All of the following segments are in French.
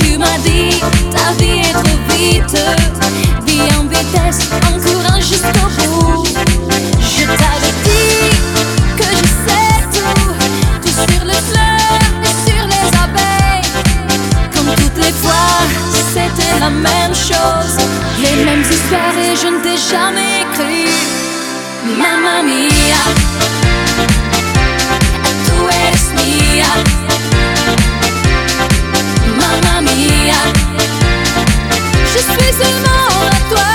Tu m'as dit, ta vie est trop vite. Vis en vitesse, encourage jusqu'au bout. Je t'avais dit que je sais tout sur les fleurs et sur les abeilles. Comme toutes les fois, c'était la même chose, les mêmes histoires et je ne t'ai jamais cru. Mamma mia, tu eres mia. Mamma mia, je suis seulement à toi.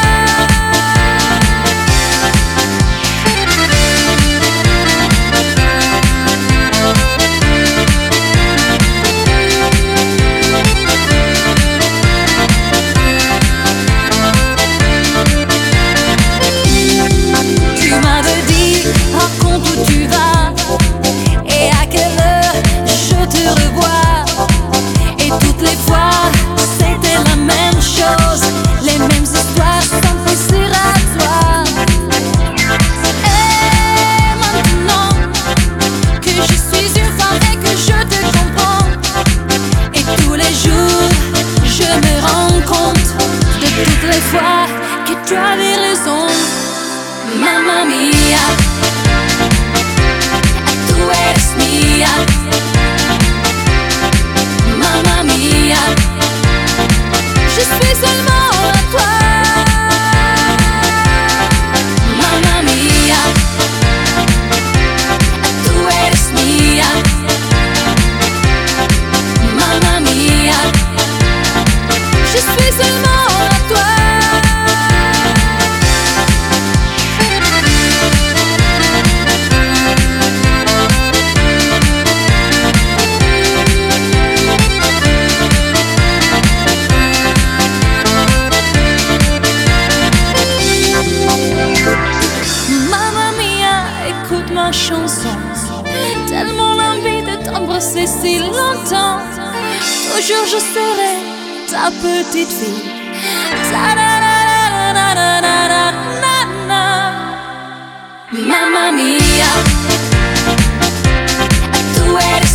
Tu m'avais dit, raconte où tu vas et à quelle heure je te revois. Et toutes les fois, c'était la même chose, les mêmes histoires sans penser à toi. Et maintenant que je suis une femme et que je te comprends, et tous les jours, je me rends compte de toutes les fois que tu avais raison. Mamma mia, tu eres mia. Mamma mia, je suis seulement à toi. Mamma mia, tu eres mia. Mamma mia, je suis seulement à toi. Mamma mia, écoute ma chanson. Tellement l'envie de t'embrasser si longtemps. Toujours je serai ta petite fille. Ta-da-da-da-da-da-da-da-da. Mamma mia, tu eres